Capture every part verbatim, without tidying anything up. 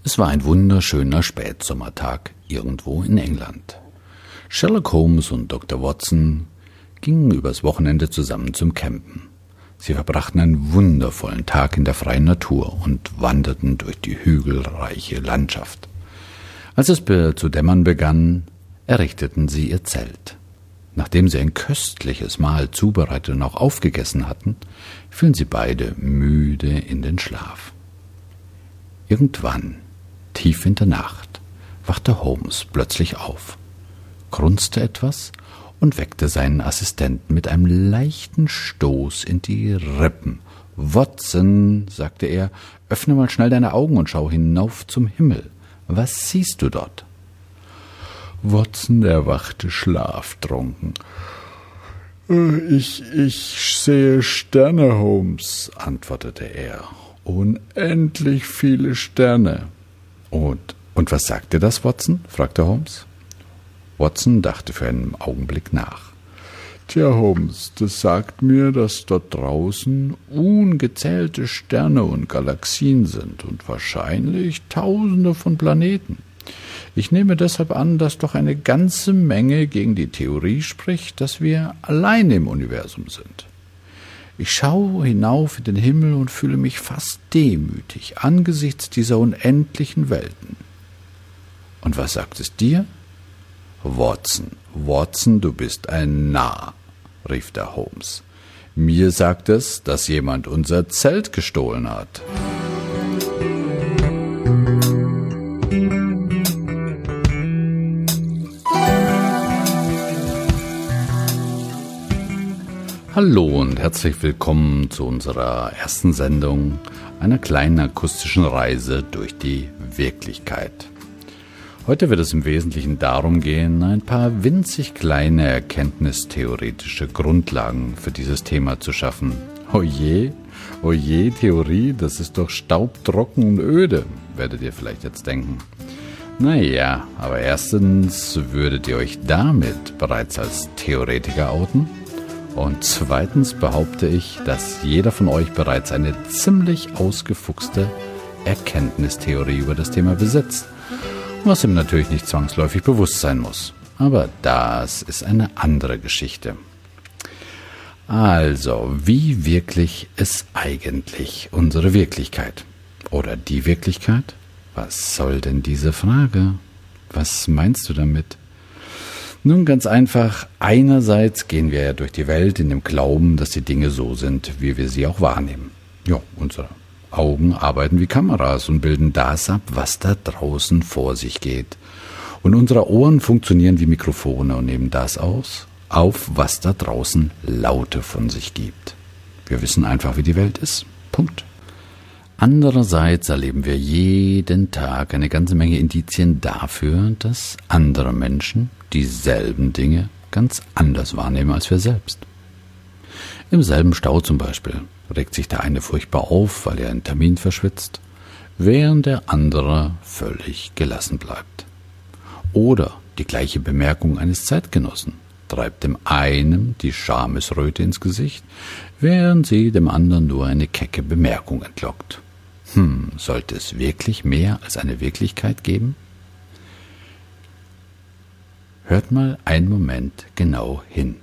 Es war ein wunderschöner Spätsommertag irgendwo in England. Sherlock Holmes und Doktor Watson gingen übers Wochenende zusammen zum Campen. Sie verbrachten einen wundervollen Tag in der freien Natur und wanderten durch die hügelreiche Landschaft. Als es zu dämmern begann, errichteten sie ihr Zelt. Nachdem sie ein köstliches Mahl zubereitet und auch aufgegessen hatten, fielen sie beide müde in den Schlaf. Irgendwann, tief in der Nacht, wachte Holmes plötzlich auf, grunzte etwas und weckte seinen Assistenten mit einem leichten Stoß in die Rippen. »Watson«, sagte er, »öffne mal schnell deine Augen und schau hinauf zum Himmel. Was siehst du dort?« Watson erwachte schlaftrunken. »Ich, ich sehe Sterne, Holmes«, antwortete er. »Unendlich viele Sterne.« Und, und was sagt dir das, Watson?« fragte Holmes. Watson dachte für einen Augenblick nach. »Tja, Holmes, das sagt mir, dass dort draußen ungezählte Sterne und Galaxien sind und wahrscheinlich Tausende von Planeten. Ich nehme deshalb an, dass doch eine ganze Menge gegen die Theorie spricht, dass wir allein im Universum sind. Ich schaue hinauf in den Himmel und fühle mich fast demütig angesichts dieser unendlichen Welten. Und was sagt es dir?« »Watson, Watson, du bist ein Narr«, rief der Holmes. »Mir sagt es, dass jemand unser Zelt gestohlen hat.« Hallo und herzlich willkommen zu unserer ersten Sendung einer kleinen akustischen Reise durch die Wirklichkeit. Heute wird es im Wesentlichen darum gehen, ein paar winzig kleine erkenntnistheoretische Grundlagen für dieses Thema zu schaffen. Oje, oje, Theorie, das ist doch staubtrocken und öde, werdet ihr vielleicht jetzt denken. Naja, aber erstens würdet ihr euch damit bereits als Theoretiker outen? Und zweitens behaupte ich, dass jeder von euch bereits eine ziemlich ausgefuchste Erkenntnistheorie über das Thema besitzt, was ihm natürlich nicht zwangsläufig bewusst sein muss. Aber das ist eine andere Geschichte. Also, wie wirklich ist eigentlich unsere Wirklichkeit? Oder die Wirklichkeit? Was soll denn diese Frage? Was meinst du damit? Nun, ganz einfach, einerseits gehen wir ja durch die Welt in dem Glauben, dass die Dinge so sind, wie wir sie auch wahrnehmen. Ja, unsere Augen arbeiten wie Kameras und bilden das ab, was da draußen vor sich geht. Und unsere Ohren funktionieren wie Mikrofone und nehmen das aus, auf, was da draußen Laute von sich gibt. Wir wissen einfach, wie die Welt ist. Punkt. Andererseits erleben wir jeden Tag eine ganze Menge Indizien dafür, dass andere Menschen dieselben Dinge ganz anders wahrnehmen als wir selbst. Im selben Stau zum Beispiel regt sich der eine furchtbar auf, weil er einen Termin verschwitzt, während der andere völlig gelassen bleibt. Oder die gleiche Bemerkung eines Zeitgenossen treibt dem einen die Schamesröte ins Gesicht, während sie dem anderen nur eine kecke Bemerkung entlockt. Hm, sollte es wirklich mehr als eine Wirklichkeit geben? Hört mal einen Moment genau hin.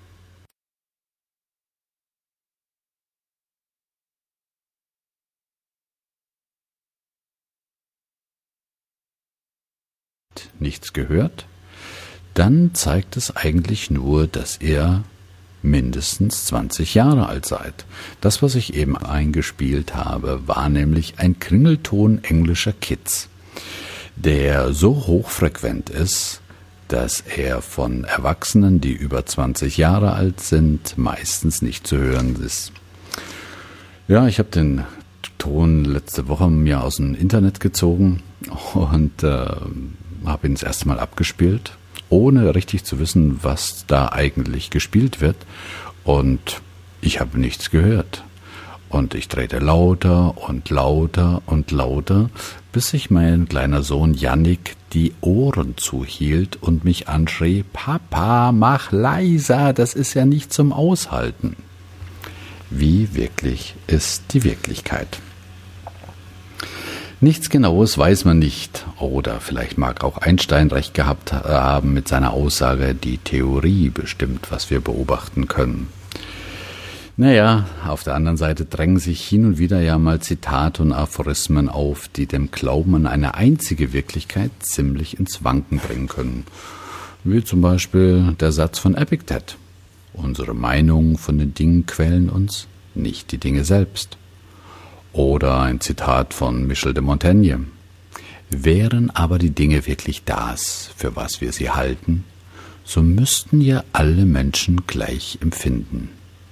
Nichts gehört? Dann zeigt es eigentlich nur, dass ihr mindestens zwanzig Jahre alt seid. Das, was ich eben eingespielt habe, war nämlich ein Klingelton englischer Kids, der so hochfrequent ist, dass er von Erwachsenen, die über zwanzig Jahre alt sind, meistens nicht zu hören ist. Ja, ich habe den Ton letzte Woche mir aus dem Internet gezogen und äh, habe ihn das erste Mal abgespielt, ohne richtig zu wissen, was da eigentlich gespielt wird. Und ich habe nichts gehört. Und ich drehte lauter und lauter und lauter, bis sich mein kleiner Sohn Jannik die Ohren zuhielt und mich anschrie: »Papa, mach leiser, das ist ja nicht zum Aushalten.« Wie wirklich ist die Wirklichkeit? Nichts Genaues weiß man nicht, oder vielleicht mag auch Einstein recht gehabt haben mit seiner Aussage, die Theorie bestimmt, was wir beobachten können. Naja, auf der anderen Seite drängen sich hin und wieder ja mal Zitate und Aphorismen auf, die dem Glauben an eine einzige Wirklichkeit ziemlich ins Wanken bringen können. Wie zum Beispiel der Satz von Epiktet: Unsere Meinungen von den Dingen quälen uns, nicht die Dinge selbst. Oder ein Zitat von Michel de Montaigne: Wären aber die Dinge wirklich das, für was wir sie halten, so müssten ja alle Menschen gleich empfinden.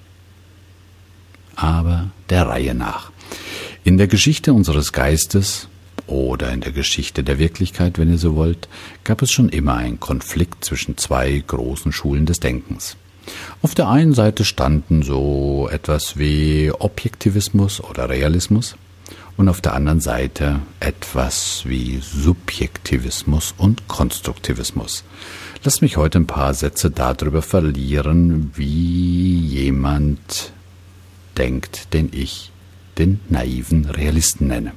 Aber der Reihe nach. In der Geschichte unseres Geistes oder in der Geschichte der Wirklichkeit, wenn ihr so wollt, gab es schon immer einen Konflikt zwischen zwei großen Schulen des Denkens. Auf der einen Seite standen so etwas wie Objektivismus oder Realismus und auf der anderen Seite etwas wie Subjektivismus und Konstruktivismus. Lass mich heute ein paar Sätze darüber verlieren, wie jemand denkt, den ich den naiven Realisten nenne.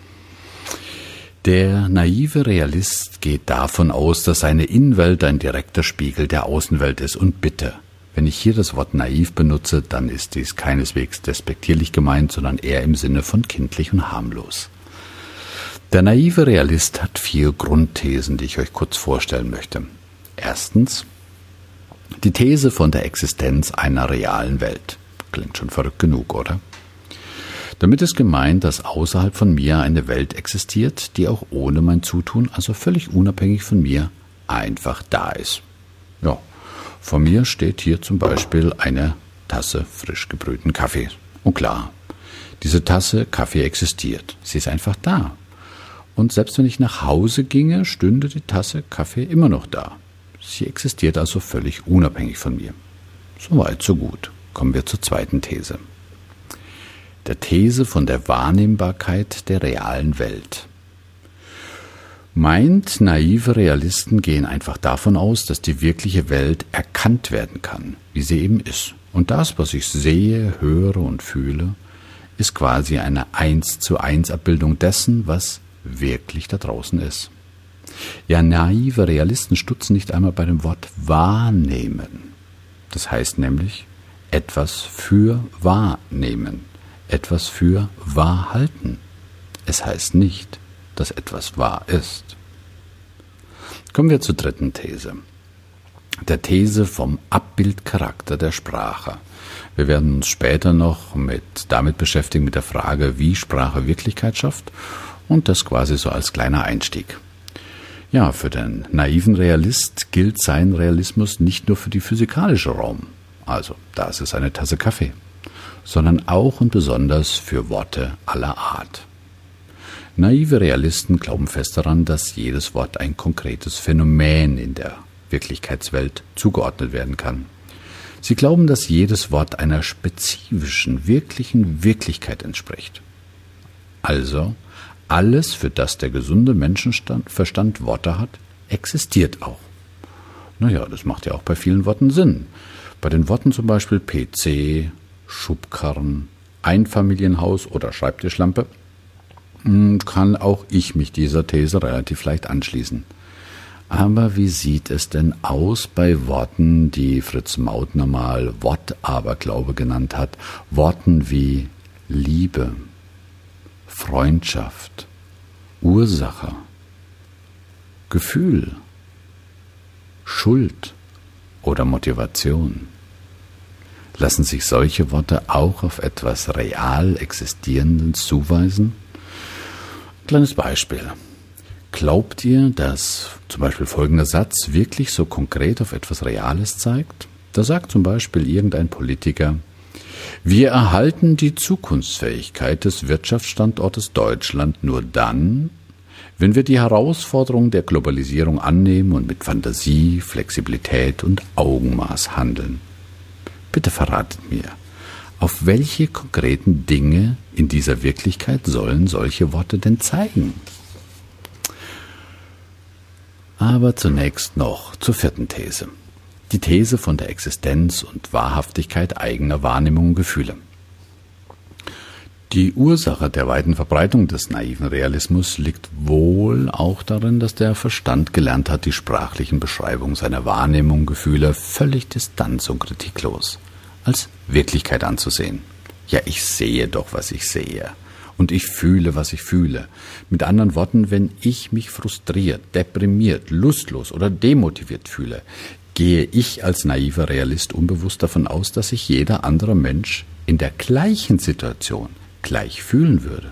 Der naive Realist geht davon aus, dass seine Innenwelt ein direkter Spiegel der Außenwelt ist. Und bitte, wenn ich hier das Wort naiv benutze, dann ist dies keineswegs despektierlich gemeint, sondern eher im Sinne von kindlich und harmlos. Der naive Realist hat vier Grundthesen, die ich euch kurz vorstellen möchte. Erstens, die These von der Existenz einer realen Welt. Klingt schon verrückt genug, oder? Damit ist gemeint, dass außerhalb von mir eine Welt existiert, die auch ohne mein Zutun, also völlig unabhängig von mir, einfach da ist. Ja, vor mir steht hier zum Beispiel eine Tasse frisch gebrühten Kaffee. Und klar, diese Tasse Kaffee existiert. Sie ist einfach da. Und selbst wenn ich nach Hause ginge, stünde die Tasse Kaffee immer noch da. Sie existiert also völlig unabhängig von mir. Soweit, so gut. Kommen wir zur zweiten These. Der These von der Wahrnehmbarkeit der realen Welt. Meint, naive Realisten gehen einfach davon aus, dass die wirkliche Welt erkannt werden kann, wie sie eben ist. Und das, was ich sehe, höre und fühle, ist quasi eine eins zu eins Abbildung dessen, was wirklich da draußen ist. Ja, naive Realisten stutzen nicht einmal bei dem Wort wahrnehmen. Das heißt nämlich, etwas für wahrnehmen, etwas für wahr halten. Es heißt nicht, dass etwas wahr ist. Kommen wir zur dritten These. Der These vom Abbildcharakter der Sprache. Wir werden uns später noch mit, damit beschäftigen, mit der Frage, wie Sprache Wirklichkeit schafft, und das quasi so als kleiner Einstieg. Ja, für den naiven Realist gilt sein Realismus nicht nur für die physikalische Raum, also da ist es eine Tasse Kaffee, sondern auch und besonders für Worte aller Art. Naive Realisten glauben fest daran, dass jedes Wort ein konkretes Phänomen in der Wirklichkeitswelt zugeordnet werden kann. Sie glauben, dass jedes Wort einer spezifischen, wirklichen Wirklichkeit entspricht. Also, alles, für das der gesunde Menschenverstand Worte hat, existiert auch. Naja, das macht ja auch bei vielen Worten Sinn. Bei den Worten zum Beispiel P C, Schubkarren, Einfamilienhaus oder Schreibtischlampe kann auch ich mich dieser These relativ leicht anschließen. Aber wie sieht es denn aus bei Worten, die Fritz Mautner mal Wortaberglaube genannt hat? Worten wie Liebe, Freundschaft, Ursache, Gefühl, Schuld oder Motivation. Lassen sich solche Worte auch auf etwas real Existierendes zuweisen? Kleines Beispiel. Glaubt ihr, dass zum Beispiel folgender Satz wirklich so konkret auf etwas Reales zeigt? Da sagt zum Beispiel irgendein Politiker: Wir erhalten die Zukunftsfähigkeit des Wirtschaftsstandortes Deutschland nur dann, wenn wir die Herausforderungen der Globalisierung annehmen und mit Fantasie, Flexibilität und Augenmaß handeln. Bitte verratet mir, auf welche konkreten Dinge in dieser Wirklichkeit sollen solche Worte denn zeigen? Aber zunächst noch zur vierten These. Die These von der Existenz und Wahrhaftigkeit eigener Wahrnehmung und Gefühle. Die Ursache der weiten Verbreitung des naiven Realismus liegt wohl auch darin, dass der Verstand gelernt hat, die sprachlichen Beschreibungen seiner Wahrnehmung, Gefühle völlig distanz- und kritiklos als Wirklichkeit anzusehen. Ja, ich sehe doch, was ich sehe. Und ich fühle, was ich fühle. Mit anderen Worten, wenn ich mich frustriert, deprimiert, lustlos oder demotiviert fühle, gehe ich als naiver Realist unbewusst davon aus, dass sich jeder andere Mensch in der gleichen Situation gleich fühlen würde.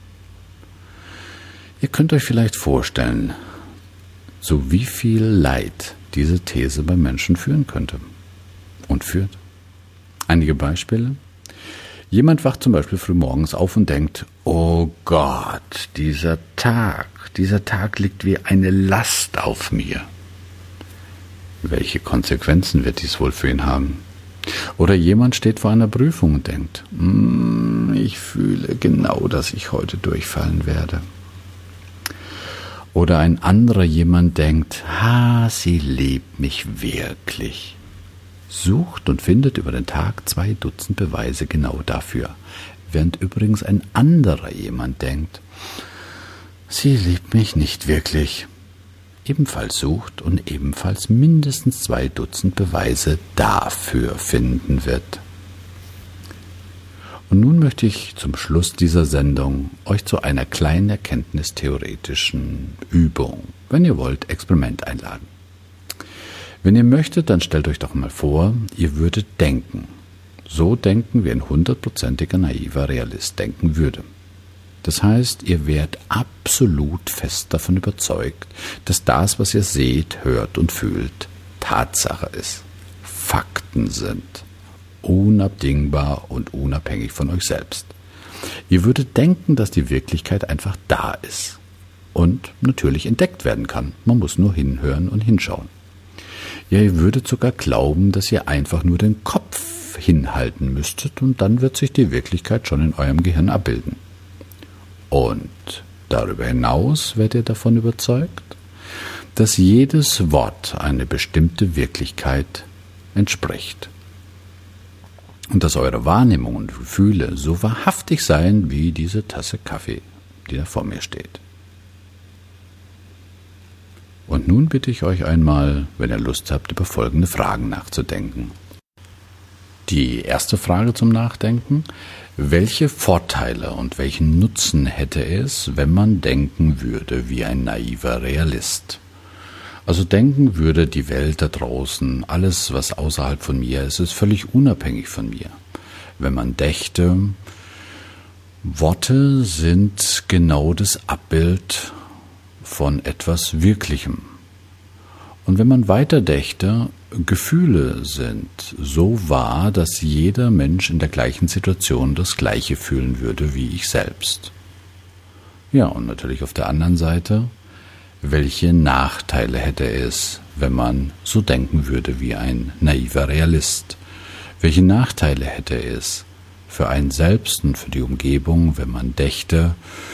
Ihr könnt euch vielleicht vorstellen, zu wie viel Leid diese These bei Menschen führen könnte und führt. Einige Beispiele. Jemand wacht zum Beispiel frühmorgens auf und denkt, oh Gott, dieser Tag, dieser Tag liegt wie eine Last auf mir. Welche Konsequenzen wird dies wohl für ihn haben? Oder jemand steht vor einer Prüfung und denkt, mm, ich fühle genau, dass ich heute durchfallen werde. Oder ein anderer jemand denkt, ha, sie liebt mich wirklich. Sucht und findet über den Tag zwei Dutzend Beweise genau dafür, während übrigens ein anderer jemand denkt, sie liebt mich nicht wirklich. Ebenfalls sucht und ebenfalls mindestens zwei Dutzend Beweise dafür finden wird. Und nun möchte ich zum Schluss dieser Sendung euch zu einer kleinen erkenntnistheoretischen Übung, wenn ihr wollt, Experiment einladen. Wenn ihr möchtet, dann stellt euch doch mal vor, ihr würdet denken. So denken, wie ein hundertprozentiger naiver Realist denken würde. Das heißt, ihr werdet absolut fest davon überzeugt, dass das, was ihr seht, hört und fühlt, Tatsache ist, Fakten sind, unabdingbar und unabhängig von euch selbst. Ihr würdet denken, dass die Wirklichkeit einfach da ist und natürlich entdeckt werden kann. Man muss nur hinhören und hinschauen. Ja, ihr würdet sogar glauben, dass ihr einfach nur den Kopf hinhalten müsstet und dann wird sich die Wirklichkeit schon in eurem Gehirn abbilden. Und darüber hinaus werdet ihr davon überzeugt, dass jedes Wort eine bestimmte Wirklichkeit entspricht. Und dass eure Wahrnehmung und Gefühle so wahrhaftig seien wie diese Tasse Kaffee, die da vor mir steht. Und nun bitte ich euch einmal, wenn ihr Lust habt, über folgende Fragen nachzudenken. Die erste Frage zum Nachdenken: Welche Vorteile und welchen Nutzen hätte es, wenn man denken würde wie ein naiver Realist? Also denken würde, die Welt da draußen, alles, was außerhalb von mir ist, ist völlig unabhängig von mir. Wenn man dächte, Worte sind genau das Abbild von etwas Wirklichem. Und wenn man weiter dächte, Gefühle sind so wahr, dass jeder Mensch in der gleichen Situation das Gleiche fühlen würde wie ich selbst. Ja, und natürlich auf der anderen Seite, welche Nachteile hätte es, wenn man so denken würde wie ein naiver Realist? Welche Nachteile hätte es für einen selbst und für die Umgebung, wenn man dächte,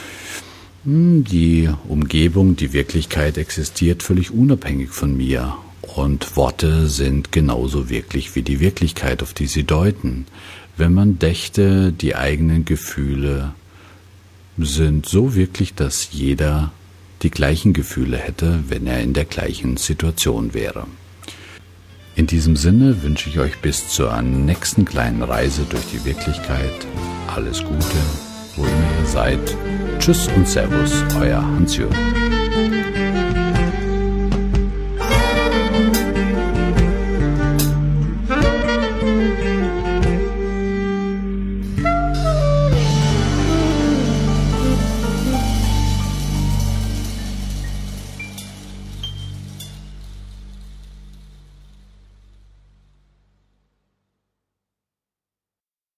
die Umgebung, die Wirklichkeit existiert völlig unabhängig von mir und Worte sind genauso wirklich wie die Wirklichkeit, auf die sie deuten. Wenn man dächte, die eigenen Gefühle sind so wirklich, dass jeder die gleichen Gefühle hätte, wenn er in der gleichen Situation wäre. In diesem Sinne wünsche ich euch bis zur nächsten kleinen Reise durch die Wirklichkeit alles Gute, wo immer ihr seid. Tschüss und Servus, euer Hans-Jürgen.